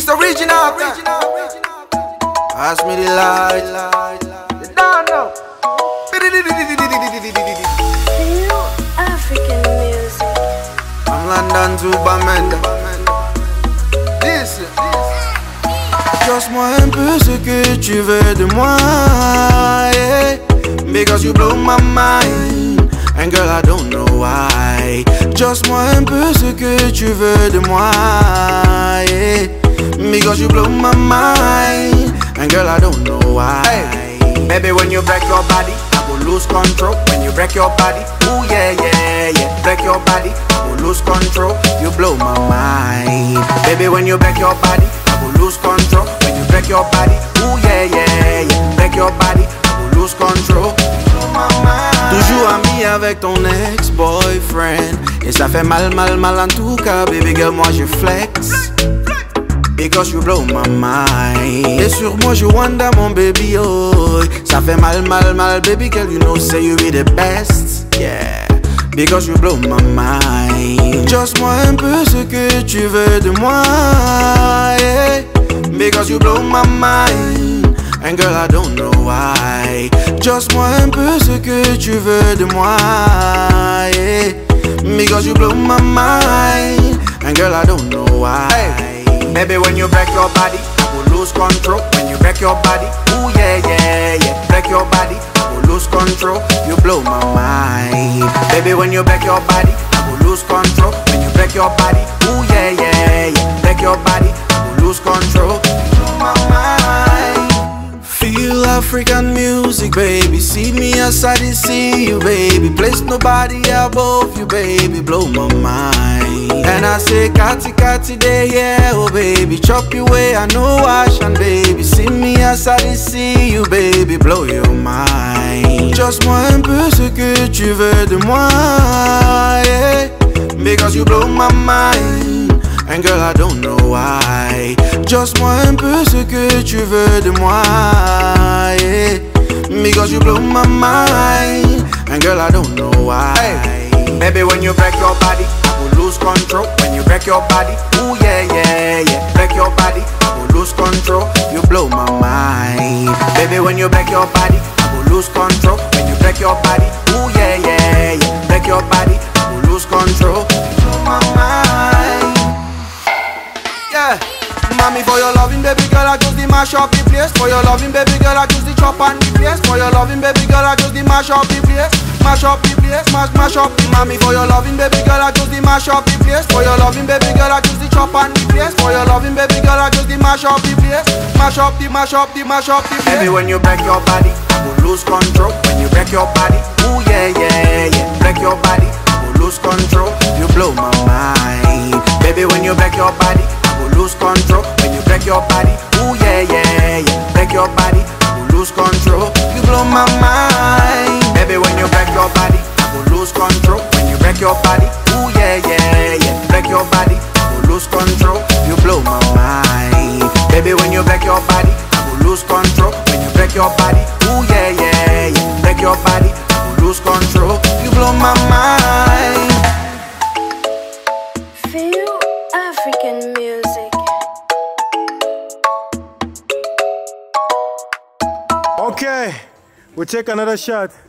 original. Pass me the light. You don't know. Feel African music. I'm London to Bamenda. Listen. Just moi un peu ce que tu veux de moi, yeah. Because you blow my mind. And girl, I don't know why. Just moi un peu ce que tu veux de moi, yeah. Because you blow my mind. And girl, I don't know why. Hey. Baby, when you break your body, I will lose control. When you break your body, ooh yeah, yeah, yeah. Break your body, I will lose control. You blow my mind. Baby, when you break your body, I will lose control. When you break your body, ooh yeah, yeah, yeah. Break your body, I will lose control. You blow my mind. Toujours ami avec ton ex-boyfriend. Et ça fait mal, mal, mal en tout cas. Baby girl, moi je flex. Because you blow my mind. Et sur moi je wonder mon baby, oh. Ça fait mal, mal, mal, baby girl. You know say you be the best, yeah. Because you blow my mind. Just moi un peu ce que tu veux de moi, yeah. Because you blow my mind. And girl, I don't know why. Just moi un peu ce que tu veux de moi, yeah. Because you blow my mind. And girl, I don't know why. Hey. Baby, when you break your body, I will lose control. When you break your body, ooh yeah, yeah, yeah. Break your body, I will lose control. You blow my mind. Baby, when you break your body, I will lose control. When you break your body, ooh yeah, yeah, yeah. Break your body, I will lose control. You blow my mind. Feel African music, baby. See me as I did see you, baby. Place nobody above you, baby. Blow my mind. And I say, Kati, Kati, day, yeah, oh baby. Chop your way, I know wash and baby. See me as I did see you, baby. Blow your mind. Just moi un peu ce que tu veux de moi, yeah. Because you blow my mind. And girl, I don't know why. Just moi un peu ce que tu veux de moi, yeah. Because you blow my mind. And girl, I don't know why. Hey. Baby, when you break your body, I will lose control. When you break your body, ooh yeah, yeah, yeah. Break your body, I will lose control. You blow my mind. Baby, when you break your body, I will lose control. When you break your body, ooh yeah, yeah, yeah. Break your body, I will lose control. You blow my mind. Yeah. Mommy, for your loving, baby girl, I just the mash up the place. For your loving, baby girl, I just the chop and the place. For your loving, baby girl, I just the mash up the place. Mash up the place, mash up the mommy. For your loving, baby girl, I just the mash up the place. For your loving, baby girl, I just the chop and the place. For your loving, baby girl, I just the mash up the place. Mash up the place. Baby, when you break your body, I will lose control. When you break your body, ooh yeah, yeah, yeah. Break your body, I will lose control. You blow my mind. Baby, when you break your body, I will lose control. When you break your body, ooh yeah, yeah, yeah. Break your body, I will lose control. You blow my mind. Baby, when you break your body, I will lose control. When you break your body, ooh yeah, yeah, yeah. Break your body, I will lose control. You blow my mind. Baby, when you break your body, I will lose control. When you break your body, ooh yeah, yeah, yeah. Break your body, I will lose control. You blow my mind. Feel African music. Okay, we'll take another shot.